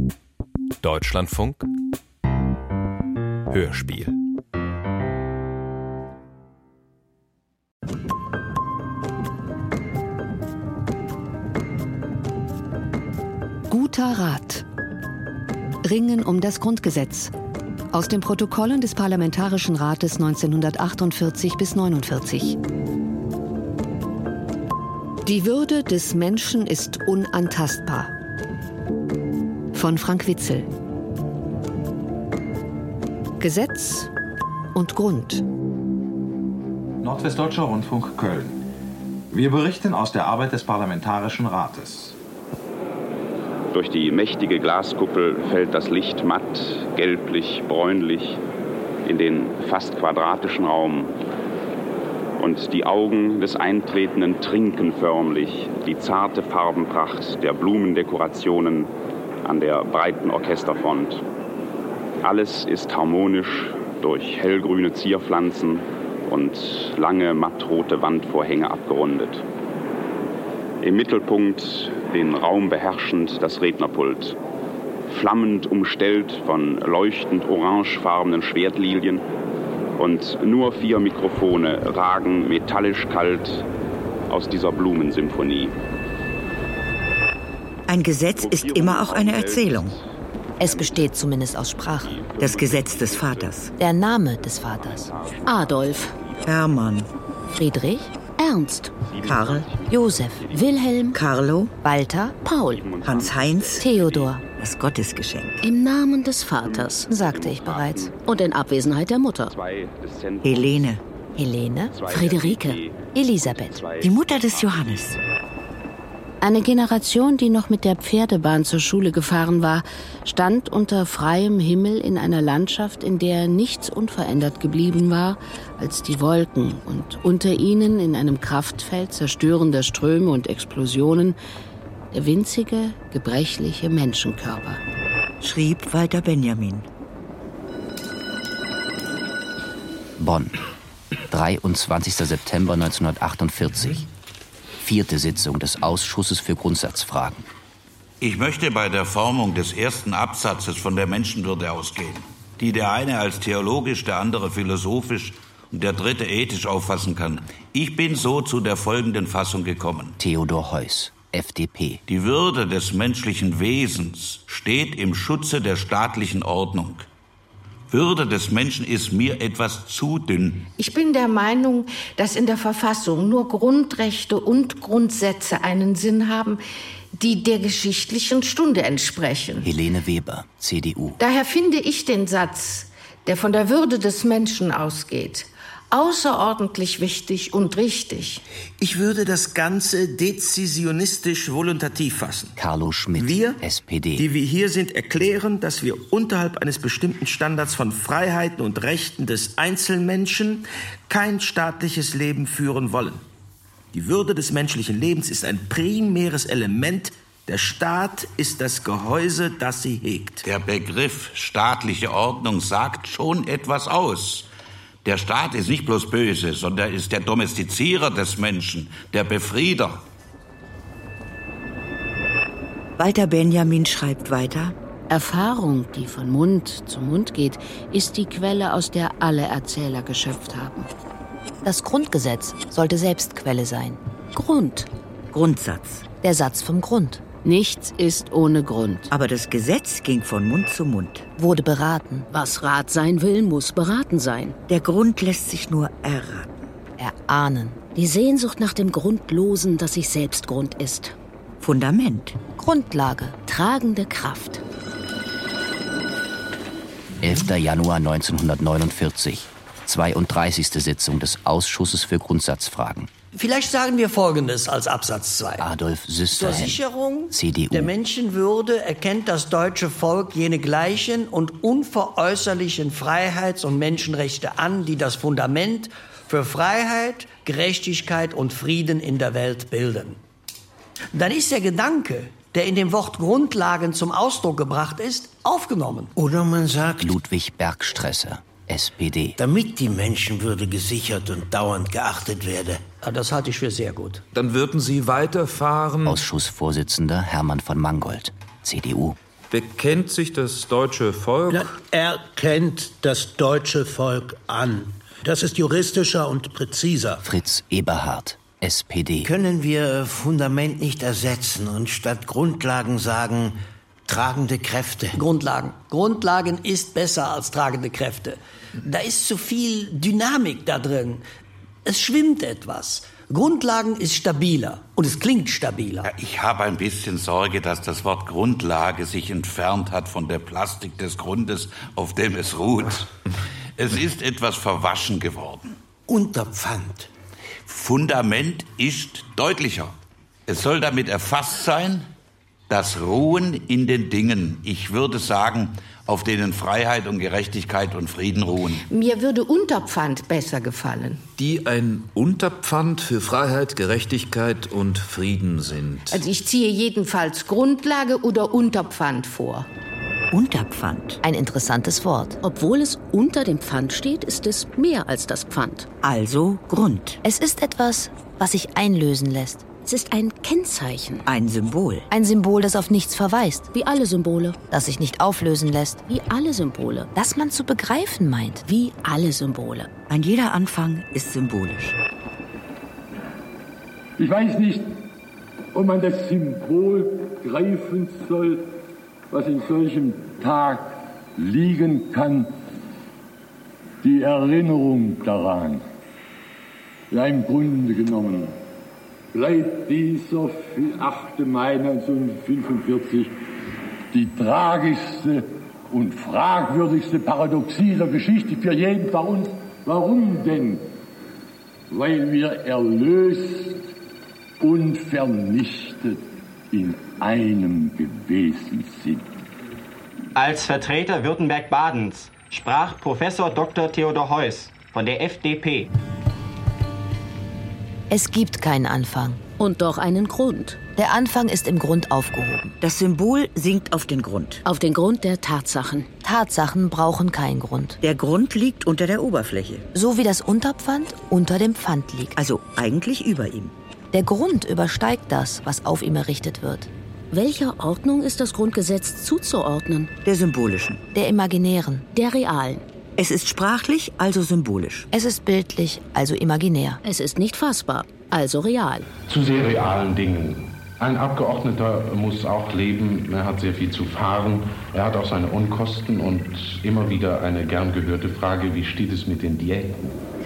Deutschlandfunk Hörspiel. Guter Rat. Ringen um das Grundgesetz. Aus den Protokollen des Parlamentarischen Rates 1948 bis 49. Die Würde des Menschen ist unantastbar. Von Frank Witzel. Gesetz und Grund. Nordwestdeutscher Rundfunk Köln. Wir berichten aus der Arbeit des Parlamentarischen Rates. Durch die mächtige Glaskuppel fällt das Licht matt, gelblich, bräunlich in den fast quadratischen Raum. Und die Augen des Eintretenden trinken förmlich die zarte Farbenpracht der Blumendekorationen an der breiten Orchesterfront. Alles ist harmonisch durch hellgrüne Zierpflanzen und lange mattrote Wandvorhänge abgerundet. Im Mittelpunkt, den Raum beherrschend, das Rednerpult. Flammend umstellt von leuchtend orangefarbenen Schwertlilien. Und nur 4 Mikrofone ragen metallisch kalt aus dieser Blumensymphonie. Ein Gesetz ist immer auch eine Erzählung. Es besteht zumindest aus Sprache. Das Gesetz des Vaters. Der Name des Vaters. Adolf. Hermann. Friedrich. Ernst. Karl. Josef. Wilhelm. Carlo. Walter. Paul. Hans-Heinz. Theodor. Das Gottesgeschenk. Im Namen des Vaters. Sagte ich bereits. Und in Abwesenheit der Mutter. Helene. Helene. Friederike. Elisabeth. Die Mutter des Johannes. Eine Generation, die noch mit der Pferdebahn zur Schule gefahren war, stand unter freiem Himmel in einer Landschaft, in der nichts unverändert geblieben war als die Wolken und unter ihnen in einem Kraftfeld zerstörender Ströme und Explosionen der winzige, gebrechliche Menschenkörper. Schrieb Walter Benjamin. Bonn, 23. September 1948. 4. Sitzung des Ausschusses für Grundsatzfragen. Ich möchte bei der Formung des ersten Absatzes von der Menschenwürde ausgehen, die der eine als theologisch, der andere philosophisch und der dritte ethisch auffassen kann. Ich bin so zu der folgenden Fassung gekommen. Theodor Heuss, FDP. Die Würde des menschlichen Wesens steht im Schutze der staatlichen Ordnung. Würde des Menschen ist mir etwas zu dünn. Ich bin der Meinung, dass in der Verfassung nur Grundrechte und Grundsätze einen Sinn haben, die der geschichtlichen Stunde entsprechen. Helene Weber, CDU. Daher finde ich den Satz, der von der Würde des Menschen ausgeht, außerordentlich wichtig und richtig. Ich würde das Ganze dezisionistisch voluntativ fassen. Carlo Schmidt, wir, SPD. Die wir hier sind, erklären, dass wir unterhalb eines bestimmten Standards von Freiheiten und Rechten des Einzelmenschen kein staatliches Leben führen wollen. Die Würde des menschlichen Lebens ist ein primäres Element. Der Staat ist das Gehäuse, das sie hegt. Der Begriff staatliche Ordnung sagt schon etwas aus. Der Staat ist nicht bloß böse, sondern ist der Domestizierer des Menschen, der Befrieder. Walter Benjamin schreibt weiter. Erfahrung, die von Mund zu Mund geht, ist die Quelle, aus der alle Erzähler geschöpft haben. Das Grundgesetz sollte selbst Quelle sein. Grund. Grundsatz. Der Satz vom Grund. Nichts ist ohne Grund. Aber das Gesetz ging von Mund zu Mund. Wurde beraten. Was Rat sein will, muss beraten sein. Der Grund lässt sich nur erraten. Erahnen. Die Sehnsucht nach dem Grundlosen, das sich selbst Grund ist. Fundament. Grundlage. Tragende Kraft. 11. Januar 1949. 32. Sitzung des Ausschusses für Grundsatzfragen. Vielleicht sagen wir Folgendes als Absatz 2. Adolf Süsterhen, Zur Sicherung CDU. der Menschenwürde erkennt das deutsche Volk jene gleichen und unveräußerlichen Freiheits- und Menschenrechte an, die das Fundament für Freiheit, Gerechtigkeit und Frieden in der Welt bilden. Dann ist der Gedanke, der in dem Wort Grundlagen zum Ausdruck gebracht ist, aufgenommen. Oder man sagt Ludwig Bergstresser, SPD. Damit die Menschenwürde gesichert und dauernd geachtet werde. Ja, das halte ich für sehr gut. Dann würden Sie weiterfahren. Ausschussvorsitzender Hermann von Mangold, CDU. Bekennt sich das deutsche Volk? Erkennt das deutsche Volk an. Das ist juristischer und präziser. Fritz Eberhard, SPD. Können wir Fundament nicht ersetzen und statt Grundlagen sagen, tragende Kräfte? Grundlagen ist besser als tragende Kräfte. Da ist zu viel Dynamik da drin. Es schwimmt etwas. Grundlagen ist stabiler und es klingt stabiler. Ja, ich habe ein bisschen Sorge, dass das Wort Grundlage sich entfernt hat von der Plastik des Grundes, auf dem es ruht. Es ist etwas verwaschen geworden. Unterpfand. Fundament ist deutlicher. Es soll damit erfasst sein, das Ruhen in den Dingen. Ich würde sagen, auf denen Freiheit und Gerechtigkeit und Frieden ruhen. Mir würde Unterpfand besser gefallen. Die ein Unterpfand für Freiheit, Gerechtigkeit und Frieden sind. Also ich ziehe jedenfalls Grundlage oder Unterpfand vor. Unterpfand. Ein interessantes Wort. Obwohl es unter dem Pfand steht, ist es mehr als das Pfand. Also Grund. Es ist etwas, was sich einlösen lässt. Es ist ein Kennzeichen. Ein Symbol. Ein Symbol, das auf nichts verweist. Wie alle Symbole. Das sich nicht auflösen lässt. Wie alle Symbole. Das man zu begreifen meint. Wie alle Symbole. Ein jeder Anfang ist symbolisch. Ich weiß nicht, ob man das Symbol greifen soll, was in solchem Tag liegen kann. Die Erinnerung daran. Ja, im Grunde genommen bleibt dieser 8. Mai 1945 die tragischste und fragwürdigste Paradoxie der Geschichte für jeden von uns. Warum denn? Weil wir erlöst und vernichtet in einem gewesen sind. Als Vertreter Württemberg-Badens sprach Professor Dr. Theodor Heuss von der FDP. Es gibt keinen Anfang. Und doch einen Grund. Der Anfang ist im Grund aufgehoben. Das Symbol sinkt auf den Grund. Auf den Grund der Tatsachen. Tatsachen brauchen keinen Grund. Der Grund liegt unter der Oberfläche. So wie das Unterpfand unter dem Pfand liegt. Also eigentlich über ihm. Der Grund übersteigt das, was auf ihm errichtet wird. Welcher Ordnung ist das Grundgesetz zuzuordnen? Der symbolischen. Der imaginären. Der realen. Es ist sprachlich, also symbolisch. Es ist bildlich, also imaginär. Es ist nicht fassbar, also real. Zu sehr realen Dingen. Ein Abgeordneter muss auch leben, er hat sehr viel zu fahren, er hat auch seine Unkosten und immer wieder eine gern gehörte Frage, wie steht es mit den Diäten?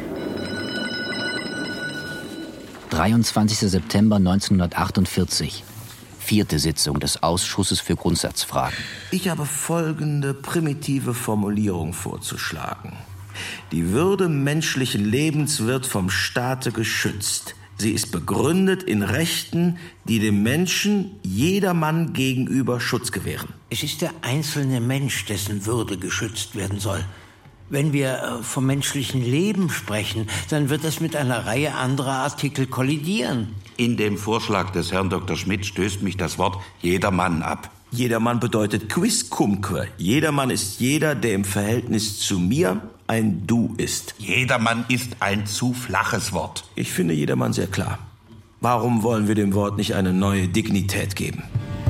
23. September 1948. 4. Sitzung des Ausschusses für Grundsatzfragen. Ich habe folgende primitive Formulierung vorzuschlagen. Die Würde menschlichen Lebens wird vom Staate geschützt. Sie ist begründet in Rechten, die dem Menschen jedermann gegenüber Schutz gewähren. Es ist der einzelne Mensch, dessen Würde geschützt werden soll. Wenn wir vom menschlichen Leben sprechen, dann wird das mit einer Reihe anderer Artikel kollidieren. In dem Vorschlag des Herrn Dr. Schmidt stößt mich das Wort jedermann ab. Jedermann bedeutet quiscumque. Jedermann ist jeder, der im Verhältnis zu mir ein Du ist. Jedermann ist ein zu flaches Wort. Ich finde jedermann sehr klar. Warum wollen wir dem Wort nicht eine neue Dignität geben?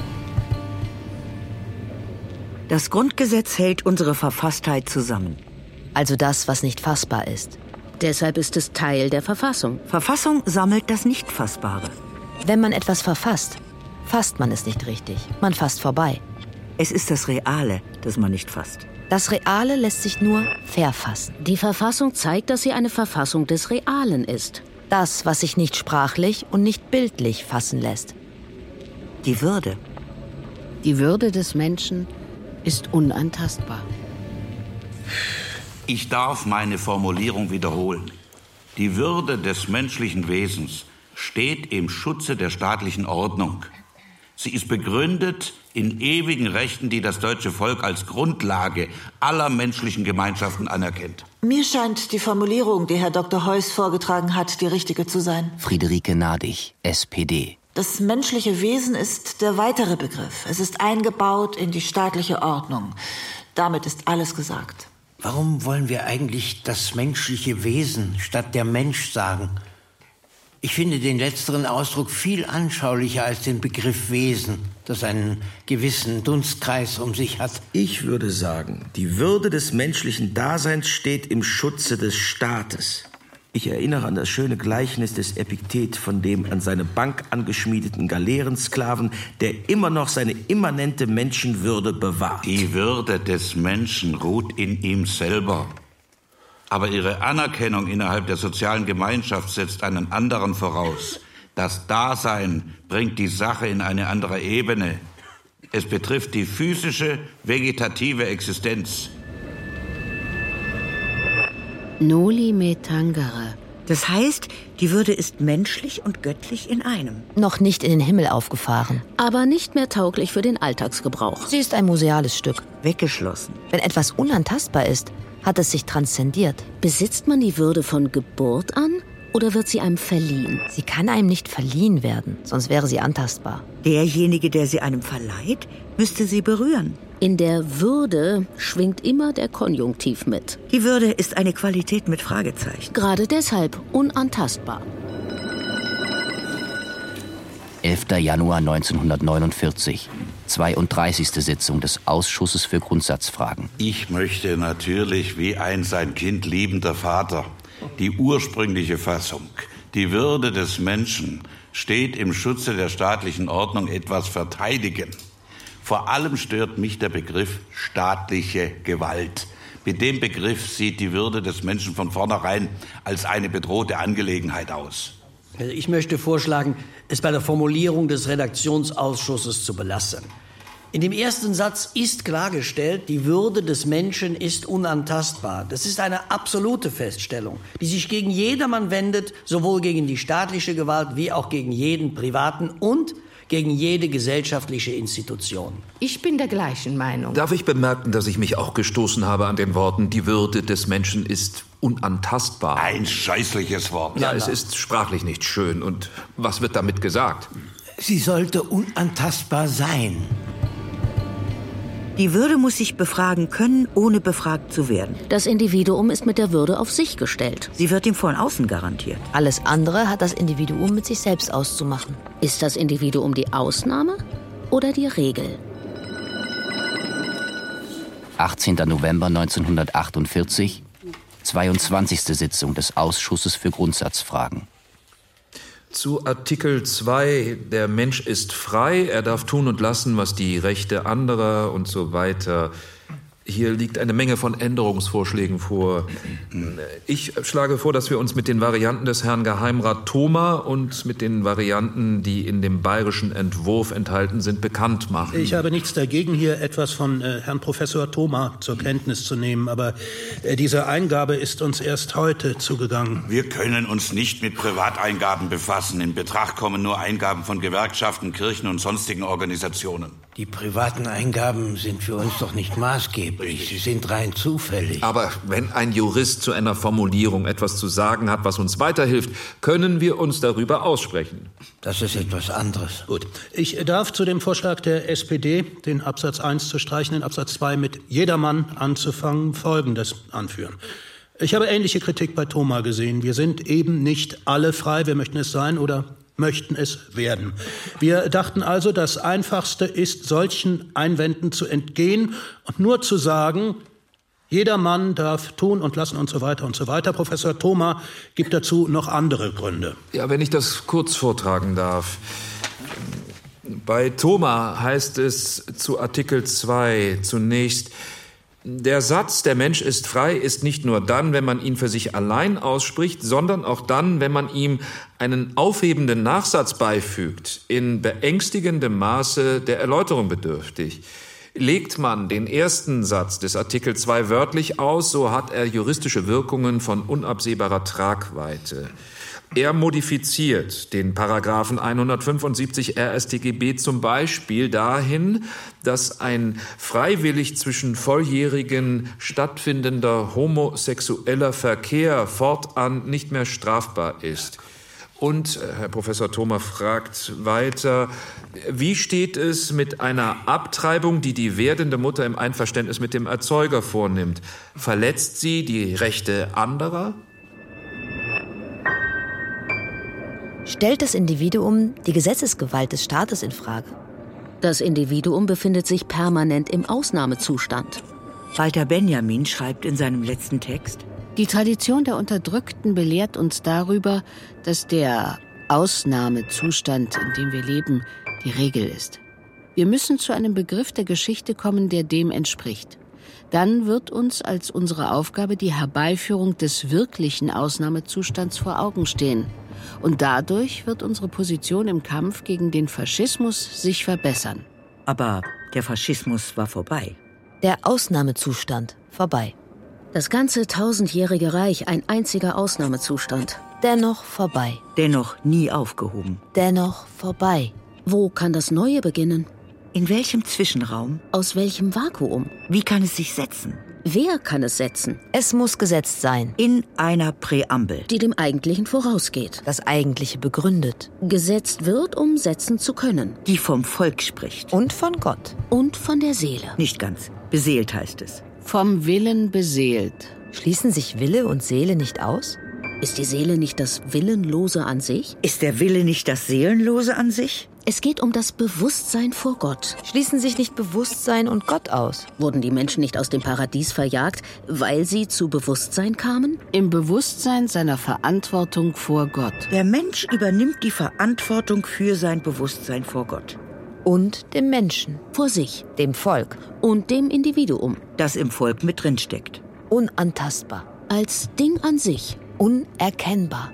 Das Grundgesetz hält unsere Verfasstheit zusammen. Also das, was nicht fassbar ist. Deshalb ist es Teil der Verfassung. Verfassung sammelt das Nicht-Fassbare. Wenn man etwas verfasst, fasst man es nicht richtig. Man fasst vorbei. Es ist das Reale, das man nicht fasst. Das Reale lässt sich nur verfassen. Die Verfassung zeigt, dass sie eine Verfassung des Realen ist. Das, was sich nicht sprachlich und nicht bildlich fassen lässt. Die Würde. Die Würde des Menschen ist unantastbar. Ich darf meine Formulierung wiederholen. Die Würde des menschlichen Wesens steht im Schutze der staatlichen Ordnung. Sie ist begründet in ewigen Rechten, die das deutsche Volk als Grundlage aller menschlichen Gemeinschaften anerkennt. Mir scheint die Formulierung, die Herr Dr. Heuss vorgetragen hat, die richtige zu sein. Friederike Nadig, SPD. Das menschliche Wesen ist der weitere Begriff. Es ist eingebaut in die staatliche Ordnung. Damit ist alles gesagt. Warum wollen wir eigentlich das menschliche Wesen statt der Mensch sagen? Ich finde den letzteren Ausdruck viel anschaulicher als den Begriff Wesen. das einen gewissen Dunstkreis um sich hat? Ich würde sagen, die Würde des menschlichen Daseins steht im Schutze des Staates. Ich erinnere an das schöne Gleichnis des Epiktet von dem an seine Bank angeschmiedeten Galeerensklaven, der immer noch seine immanente Menschenwürde bewahrt. Die Würde des Menschen ruht in ihm selber. Aber ihre Anerkennung innerhalb der sozialen Gemeinschaft setzt einen anderen voraus. Das Dasein bringt die Sache in eine andere Ebene. Es betrifft die physische, vegetative Existenz. Noli me tangere. Das heißt, die Würde ist menschlich und göttlich in einem. Noch nicht in den Himmel aufgefahren. Aber nicht mehr tauglich für den Alltagsgebrauch. Sie ist ein museales Stück. Weggeschlossen. Wenn etwas unantastbar ist, hat es sich transzendiert. Besitzt man die Würde von Geburt an oder wird sie einem verliehen? Sie kann einem nicht verliehen werden, sonst wäre sie antastbar. Derjenige, der sie einem verleiht, müsste sie berühren. In der Würde schwingt immer der Konjunktiv mit. Die Würde ist eine Qualität mit Fragezeichen. Gerade deshalb unantastbar. 11. Januar 1949. 32. Sitzung des Ausschusses für Grundsatzfragen. Ich möchte natürlich wie ein sein Kind liebender Vater die ursprüngliche Fassung, die Würde des Menschen steht im Schutze der staatlichen Ordnung etwas verteidigen. Vor allem stört mich der Begriff staatliche Gewalt. Mit dem Begriff sieht die Würde des Menschen von vornherein als eine bedrohte Angelegenheit aus. Ich möchte vorschlagen, es bei der Formulierung des Redaktionsausschusses zu belassen. In dem ersten Satz ist klargestellt, die Würde des Menschen ist unantastbar. Das ist eine absolute Feststellung, die sich gegen jedermann wendet, sowohl gegen die staatliche Gewalt wie auch gegen jeden privaten und gegen jede gesellschaftliche Institution. Ich bin der gleichen Meinung. Darf ich bemerken, dass ich mich auch gestoßen habe an den Worten, die Würde des Menschen ist unantastbar? Ein scheußliches Wort. Ja, es ist sprachlich nicht schön. Und was wird damit gesagt? Sie sollte unantastbar sein. Die Würde muss sich befragen können, ohne befragt zu werden. Das Individuum ist mit der Würde auf sich gestellt. Sie wird ihm von außen garantiert. Alles andere hat das Individuum mit sich selbst auszumachen. Ist das Individuum die Ausnahme oder die Regel? 18. November 1948. 22. Sitzung des Ausschusses für Grundsatzfragen. Zu Artikel 2, der Mensch ist frei, er darf tun und lassen, was die Rechte anderer und so weiter. Hier liegt eine Menge von Änderungsvorschlägen vor. Ich schlage vor, dass wir uns mit den Varianten des Herrn Geheimrat Thoma und mit den Varianten, die in dem bayerischen Entwurf enthalten sind, bekannt machen. Ich habe nichts dagegen, hier etwas von Herrn Professor Thoma zur Kenntnis zu nehmen, aber diese Eingabe ist uns erst heute zugegangen. Wir können uns nicht mit Privateingaben befassen. In Betracht kommen nur Eingaben von Gewerkschaften, Kirchen und sonstigen Organisationen. Die privaten Eingaben sind für uns doch nicht maßgeblich. Sie sind rein zufällig. Aber wenn ein Jurist zu einer Formulierung etwas zu sagen hat, was uns weiterhilft, können wir uns darüber aussprechen. Das ist etwas anderes. Gut. Ich darf zu dem Vorschlag der SPD, den Absatz 1 zu streichen, den Absatz 2 mit jedermann anzufangen, Folgendes anführen. Ich habe ähnliche Kritik bei Thoma gesehen. Wir sind eben nicht alle frei. Wir möchten es sein oder möchten es werden. Wir dachten also, das Einfachste ist, solchen Einwänden zu entgehen und nur zu sagen, jeder Mann darf tun und lassen und so weiter und so weiter. Professor Thoma gibt dazu noch andere Gründe. Ja, wenn ich das kurz vortragen darf. Bei Thoma heißt es zu Artikel 2 zunächst: Der Satz, der Mensch ist frei, ist nicht nur dann, wenn man ihn für sich allein ausspricht, sondern auch dann, wenn man ihm einen aufhebenden Nachsatz beifügt, in beängstigendem Maße der Erläuterung bedürftig. Legt man den ersten Satz des Artikel 2 wörtlich aus, so hat er juristische Wirkungen von unabsehbarer Tragweite. Er modifiziert den Paragraphen 175 RStGB zum Beispiel dahin, dass ein freiwillig zwischen Volljährigen stattfindender homosexueller Verkehr fortan nicht mehr strafbar ist. Und Herr Professor Thoma fragt weiter, wie steht es mit einer Abtreibung, die die werdende Mutter im Einverständnis mit dem Erzeuger vornimmt? Verletzt sie die Rechte anderer? Stellt das Individuum die Gesetzesgewalt des Staates in Frage? Das Individuum befindet sich permanent im Ausnahmezustand. Walter Benjamin schreibt in seinem letzten Text: Die Tradition der Unterdrückten belehrt uns darüber, dass der Ausnahmezustand, in dem wir leben, die Regel ist. Wir müssen zu einem Begriff der Geschichte kommen, der dem entspricht. Dann wird uns als unsere Aufgabe die Herbeiführung des wirklichen Ausnahmezustands vor Augen stehen. Und dadurch wird unsere Position im Kampf gegen den Faschismus sich verbessern. Aber der Faschismus war vorbei. Der Ausnahmezustand vorbei. Das ganze 1000-jährige Reich ein einziger Ausnahmezustand. Dennoch vorbei. Dennoch nie aufgehoben. Dennoch vorbei. Wo kann das Neue beginnen? In welchem Zwischenraum? Aus welchem Vakuum? Wie kann es sich setzen? Wer kann es setzen? Es muss gesetzt sein. In einer Präambel. Die dem Eigentlichen vorausgeht. Das Eigentliche begründet. Gesetzt wird, um setzen zu können. Die vom Volk spricht. Und von Gott. Und von der Seele. Nicht ganz. Beseelt heißt es. Vom Willen beseelt. Schließen sich Wille und Seele nicht aus? Ist die Seele nicht das Willenlose an sich? Ist der Wille nicht das Seelenlose an sich? Es geht um das Bewusstsein vor Gott. Schließen sich nicht Bewusstsein und Gott aus? Wurden die Menschen nicht aus dem Paradies verjagt, weil sie zu Bewusstsein kamen? Im Bewusstsein seiner Verantwortung vor Gott. Der Mensch übernimmt die Verantwortung für sein Bewusstsein vor Gott. Und dem Menschen. Vor sich. Dem Volk. Und dem Individuum. Das im Volk mit drin steckt. Unantastbar. Als Ding an sich. Unerkennbar.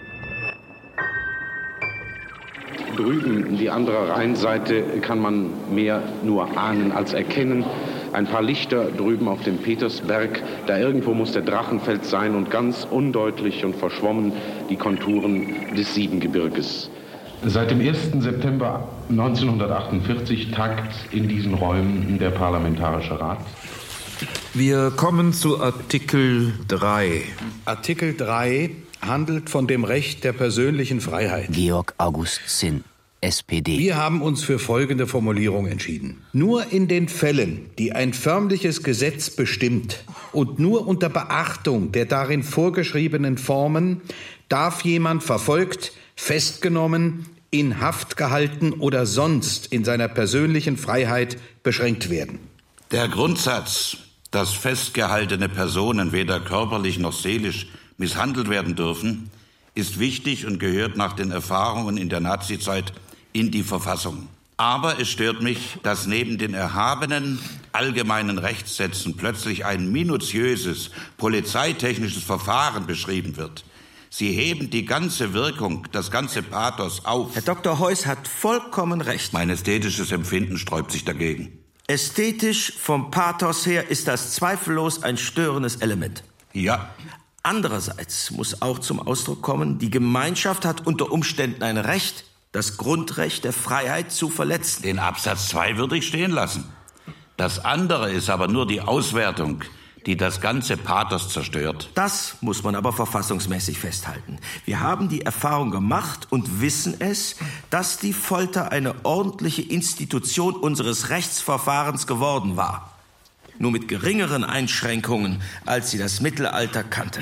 Drüben, die andere Rheinseite, kann man mehr nur ahnen als erkennen. Ein paar Lichter drüben auf dem Petersberg. Da irgendwo muss der Drachenfels sein und ganz undeutlich und verschwommen die Konturen des Siebengebirges. Seit dem 1. September 1948 tagt in diesen Räumen der Parlamentarische Rat. Wir kommen zu Artikel 3. Artikel 3 handelt von dem Recht der persönlichen Freiheit. Georg August Zinn, SPD. Wir haben uns für folgende Formulierung entschieden. Nur in den Fällen, die ein förmliches Gesetz bestimmt und nur unter Beachtung der darin vorgeschriebenen Formen, darf jemand verfolgt, festgenommen, in Haft gehalten oder sonst in seiner persönlichen Freiheit beschränkt werden. Der Grundsatz, dass festgehaltene Personen weder körperlich noch seelisch misshandelt werden dürfen, ist wichtig und gehört nach den Erfahrungen in der Nazizeit in die Verfassung. Aber es stört mich, dass neben den erhabenen allgemeinen Rechtssätzen plötzlich ein minutiöses polizeitechnisches Verfahren beschrieben wird. Sie heben die ganze Wirkung, das ganze Pathos auf. Herr Dr. Heuss hat vollkommen recht. Mein ästhetisches Empfinden sträubt sich dagegen. Ästhetisch vom Pathos her ist das zweifellos ein störendes Element. Ja. Andererseits muss auch zum Ausdruck kommen, die Gemeinschaft hat unter Umständen ein Recht, das Grundrecht der Freiheit zu verletzen. Den Absatz 2 würde ich stehen lassen. Das andere ist aber nur die Auswertung, die das ganze Pathos zerstört. Das muss man aber verfassungsmäßig festhalten. Wir haben die Erfahrung gemacht und wissen es, dass die Folter eine ordentliche Institution unseres Rechtsverfahrens geworden war. Nur mit geringeren Einschränkungen, als sie das Mittelalter kannte.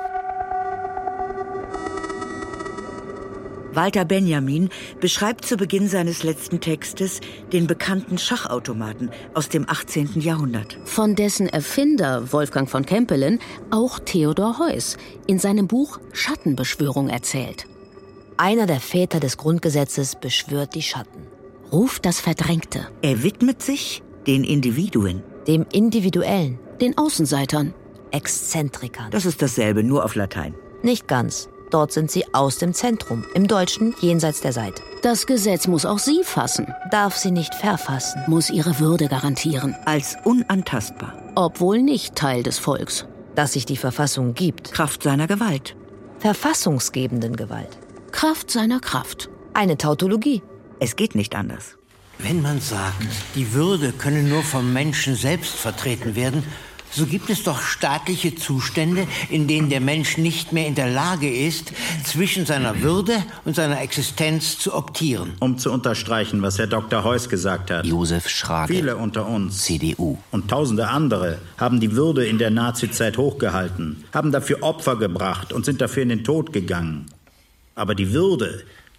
Walter Benjamin beschreibt zu Beginn seines letzten Textes den bekannten Schachautomaten aus dem 18. Jahrhundert. Von dessen Erfinder, Wolfgang von Kempelen, auch Theodor Heuss in seinem Buch Schattenbeschwörung erzählt. Einer der Väter des Grundgesetzes beschwört die Schatten. Ruft das Verdrängte. Er widmet sich den Individuen. Dem Individuellen. Den Außenseitern. Exzentrikern. Das ist dasselbe, nur auf Latein. Nicht ganz. Dort sind sie aus dem Zentrum, im Deutschen jenseits der Seite. Das Gesetz muss auch sie fassen. Darf sie nicht verfassen. Muss ihre Würde garantieren. Als unantastbar. Obwohl nicht Teil des Volks. Dass sich die Verfassung gibt. Kraft seiner Gewalt. Verfassungsgebenden Gewalt. Kraft seiner Kraft. Eine Tautologie. Es geht nicht anders. Wenn man sagt, die Würde könne nur vom Menschen selbst vertreten werden, so gibt es doch staatliche Zustände, in denen der Mensch nicht mehr in der Lage ist, zwischen seiner Würde und seiner Existenz zu optieren. Um zu unterstreichen, was Herr Dr. Heuss gesagt hat. Josef Schrage. Viele unter uns, CDU. Und tausende andere haben die Würde in der Nazizeit hochgehalten, haben dafür Opfer gebracht und sind dafür in den Tod gegangen. Aber die Würde,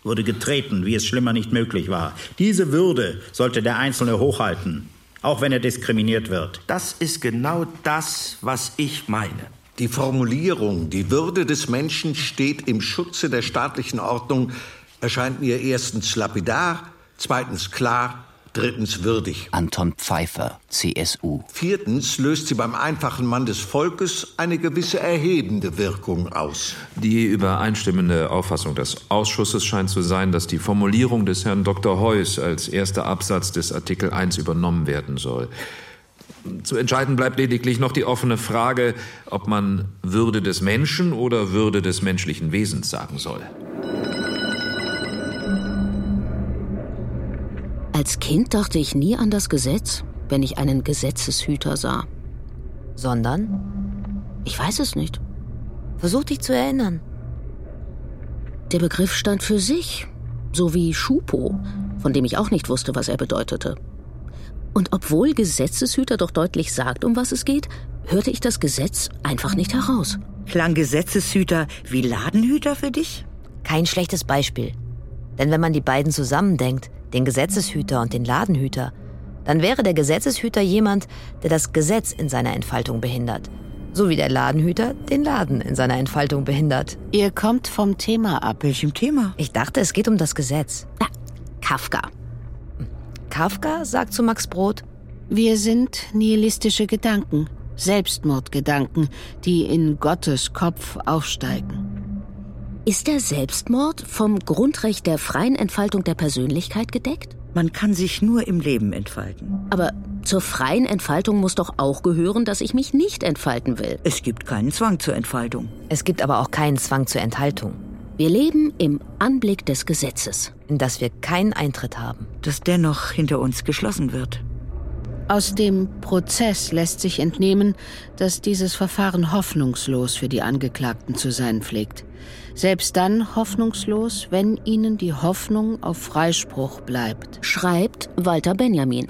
wurde getreten, wie es schlimmer nicht möglich war. Diese Würde sollte der Einzelne hochhalten, auch wenn er diskriminiert wird. Das ist genau das, was ich meine. Die Formulierung, die Würde des Menschen steht im Schutze der staatlichen Ordnung, erscheint mir erstens lapidar, zweitens klar, drittens würdig. Anton Pfeiffer, CSU. Viertens löst sie beim einfachen Mann des Volkes eine gewisse erhebende Wirkung aus. Die übereinstimmende Auffassung des Ausschusses scheint zu sein, dass die Formulierung des Herrn Dr. Heuss als erster Absatz des Artikel 1 übernommen werden soll. Zu entscheiden bleibt lediglich noch die offene Frage, ob man Würde des Menschen oder Würde des menschlichen Wesens sagen soll. Als Kind dachte ich nie an das Gesetz, wenn ich einen Gesetzeshüter sah. Sondern? Ich weiß es nicht. Versuch dich zu erinnern. Der Begriff stand für sich, so wie Schupo, von dem ich auch nicht wusste, was er bedeutete. Und obwohl Gesetzeshüter doch deutlich sagt, um was es geht, hörte ich das Gesetz einfach nicht heraus. Klang Gesetzeshüter wie Ladenhüter für dich? Kein schlechtes Beispiel. Denn wenn man die beiden zusammendenkt, den Gesetzeshüter und den Ladenhüter, dann wäre der Gesetzeshüter jemand, der das Gesetz in seiner Entfaltung behindert. So wie der Ladenhüter den Laden in seiner Entfaltung behindert. Ihr kommt vom Thema ab. Welchem Thema? Ich dachte, es geht um das Gesetz. Kafka. Kafka sagt zu Max Brod: Wir sind nihilistische Gedanken, Selbstmordgedanken, die in Gottes Kopf aufsteigen. Ist der Selbstmord vom Grundrecht der freien Entfaltung der Persönlichkeit gedeckt? Man kann sich nur im Leben entfalten. Aber zur freien Entfaltung muss doch auch gehören, dass ich mich nicht entfalten will. Es gibt keinen Zwang zur Entfaltung. Es gibt aber auch keinen Zwang zur Enthaltung. Wir leben im Anblick des Gesetzes, in das wir keinen Eintritt haben. Das dennoch hinter uns geschlossen wird. Aus dem Prozess lässt sich entnehmen, dass dieses Verfahren hoffnungslos für die Angeklagten zu sein pflegt. Selbst dann hoffnungslos, wenn ihnen die Hoffnung auf Freispruch bleibt. Schreibt Walter Benjamin.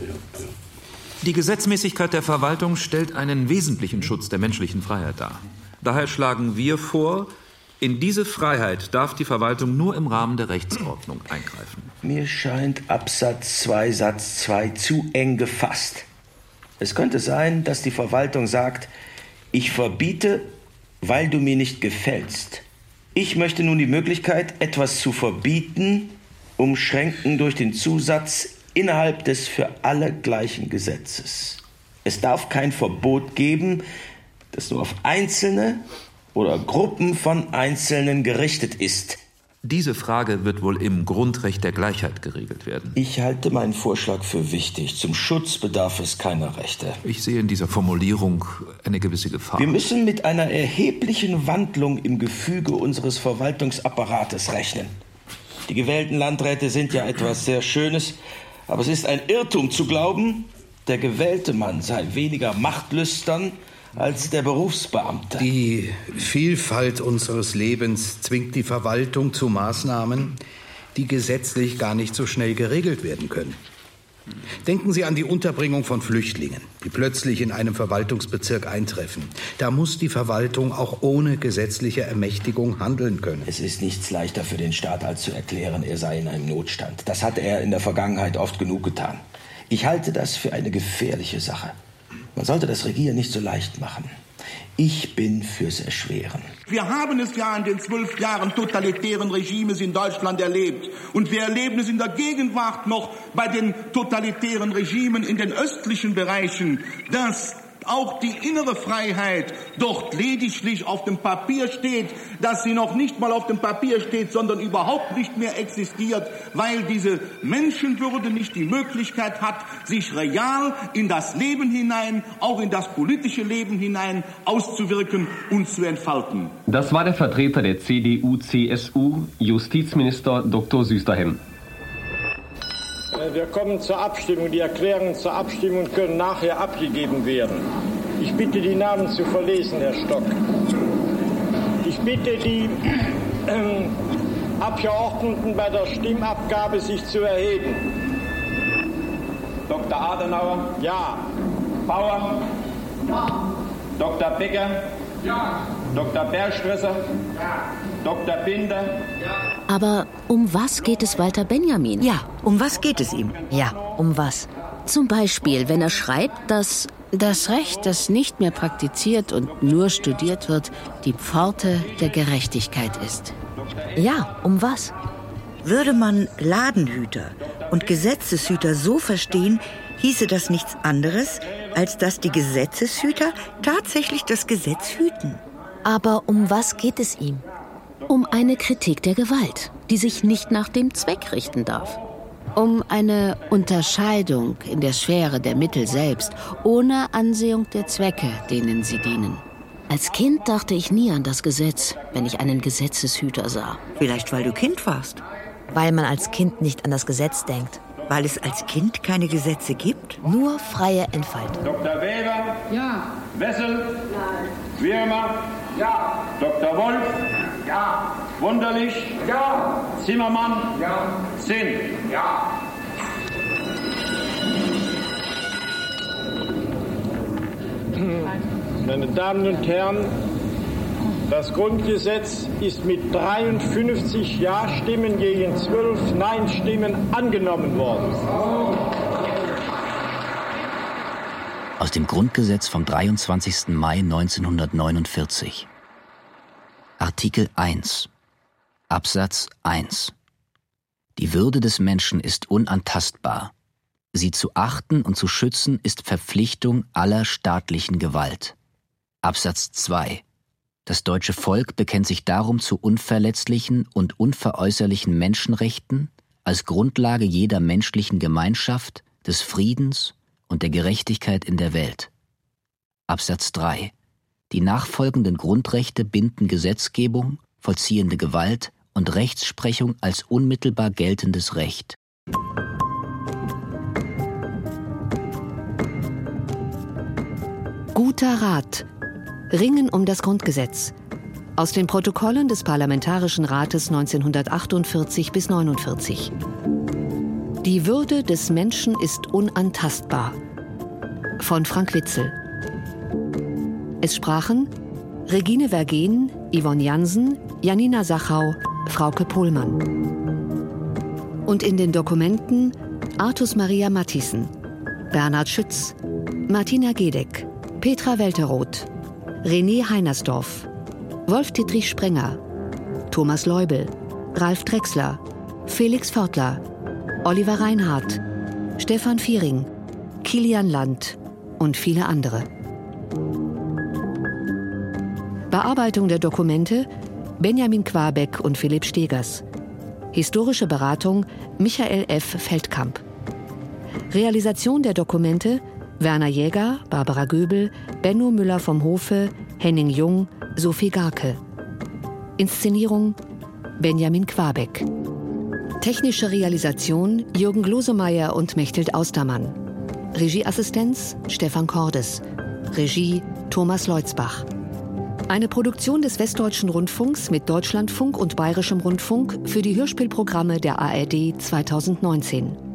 Die Gesetzmäßigkeit der Verwaltung stellt einen wesentlichen Schutz der menschlichen Freiheit dar. Daher schlagen wir vor, in diese Freiheit darf die Verwaltung nur im Rahmen der Rechtsordnung eingreifen. Mir scheint Absatz 2 Satz 2 zu eng gefasst. Es könnte sein, dass die Verwaltung sagt, ich verbiete, weil du mir nicht gefällst. Ich möchte nun die Möglichkeit, etwas zu verbieten, umschränken durch den Zusatz innerhalb des für alle gleichen Gesetzes. Es darf kein Verbot geben, das nur auf Einzelne oder Gruppen von Einzelnen gerichtet ist. Diese Frage wird wohl im Grundrecht der Gleichheit geregelt werden. Ich halte meinen Vorschlag für wichtig. Zum Schutz bedarf es keiner Rechte. Ich sehe in dieser Formulierung eine gewisse Gefahr. Wir müssen mit einer erheblichen Wandlung im Gefüge unseres Verwaltungsapparates rechnen. Die gewählten Landräte sind ja etwas sehr Schönes, aber es ist ein Irrtum zu glauben, der gewählte Mann sei weniger machtlüstern als der Berufsbeamte. Die Vielfalt unseres Lebens zwingt die Verwaltung zu Maßnahmen, die gesetzlich gar nicht so schnell geregelt werden können. Denken Sie an die Unterbringung von Flüchtlingen, die plötzlich in einem Verwaltungsbezirk eintreffen. Da muss die Verwaltung auch ohne gesetzliche Ermächtigung handeln können. Es ist nichts leichter für den Staat, als zu erklären, er sei in einem Notstand. Das hat er in der Vergangenheit oft genug getan. Ich halte das für eine gefährliche Sache. Man sollte das Regieren nicht so leicht machen. Ich bin fürs Erschweren. Wir haben es ja in den 12 Jahren totalitären Regimes in Deutschland erlebt. Und wir erleben es in der Gegenwart noch bei den totalitären Regimen in den östlichen Bereichen, dass auch die innere Freiheit dort lediglich auf dem Papier steht, dass sie noch nicht mal auf dem Papier steht, sondern überhaupt nicht mehr existiert, weil diese Menschenwürde nicht die Möglichkeit hat, sich real in das Leben hinein, auch in das politische Leben hinein auszuwirken und zu entfalten. Das war der Vertreter der CDU-CSU, Justizminister Dr. Süsterhem. Wir kommen zur Abstimmung. Die Erklärungen zur Abstimmung können nachher abgegeben werden. Ich bitte, die Namen zu verlesen, Herr Stock. Ich bitte die Abgeordneten bei der Stimmabgabe sich zu erheben. Dr. Adenauer? Ja. Bauer? Ja. Dr. Becker? Ja. Dr. Bergstresser? Ja. Dr. Binder? Ja. Aber um was geht es Walter Benjamin? Ja, um was geht es ihm? Ja, um was? Zum Beispiel, wenn er schreibt, dass das Recht, das nicht mehr praktiziert und nur studiert wird, die Pforte der Gerechtigkeit ist. Ja, um was? Würde man Ladenhüter und Gesetzeshüter so verstehen, hieße das nichts anderes, als dass die Gesetzeshüter tatsächlich das Gesetz hüten. Aber um was geht es ihm? Um eine Kritik der Gewalt, die sich nicht nach dem Zweck richten darf. Um eine Unterscheidung in der Schwere der Mittel selbst, ohne Ansehung der Zwecke, denen sie dienen. Als Kind dachte ich nie an das Gesetz, wenn ich einen Gesetzeshüter sah. Vielleicht, weil du Kind warst. Weil man als Kind nicht an das Gesetz denkt. Weil es als Kind keine Gesetze gibt? Nur freie Entfaltung. Dr. Weber? Ja. Wessel? Nein. Wirmer? Ja. Dr. Wolf? Ja. Wunderlich? Ja. Zimmermann? Ja. Zinn? Ja. Meine Damen und Herren, das Grundgesetz ist mit 53 Ja-Stimmen gegen 12 Nein-Stimmen angenommen worden. Aus dem Grundgesetz vom 23. Mai 1949. Artikel 1. Absatz 1. Die Würde des Menschen ist unantastbar. Sie zu achten und zu schützen ist Verpflichtung aller staatlichen Gewalt. Absatz 2. Das deutsche Volk bekennt sich darum zu unverletzlichen und unveräußerlichen Menschenrechten als Grundlage jeder menschlichen Gemeinschaft, des Friedens und der Gerechtigkeit in der Welt. Absatz 3. Die nachfolgenden Grundrechte binden Gesetzgebung, vollziehende Gewalt und Rechtsprechung als unmittelbar geltendes Recht. Guter Rat. Ringen um das Grundgesetz. Aus den Protokollen des Parlamentarischen Rates 1948 bis 49. Die Würde des Menschen ist unantastbar. Von Frank Witzel. Es sprachen Regine Vergen, Yvonne Jansen, Janina Sachau, Frauke Pohlmann. Und in den Dokumenten Artus Maria Mathiesen, Bernhard Schütz, Martina Gedeck, Petra Welteroth, René Heinersdorf, Wolf-Dietrich Sprenger, Thomas Leubel, Ralf Drechsler, Felix Vörtler, Oliver Reinhardt, Stefan Viering, Kilian Land und viele andere. Bearbeitung der Dokumente Benjamin Quabeck und Philipp Stegers. Historische Beratung Michael F. Feldkamp. Realisation der Dokumente Werner Jäger, Barbara Göbel, Benno Müller vom Hofe, Henning Jung, Sophie Garke. Inszenierung Benjamin Quabeck. Technische Realisation Jürgen Glosemeyer und Mechthild Austermann. Regieassistenz Stefan Cordes. Regie Thomas Leutzbach. Eine Produktion des Westdeutschen Rundfunks mit Deutschlandfunk und Bayerischem Rundfunk für die Hörspielprogramme der ARD 2019.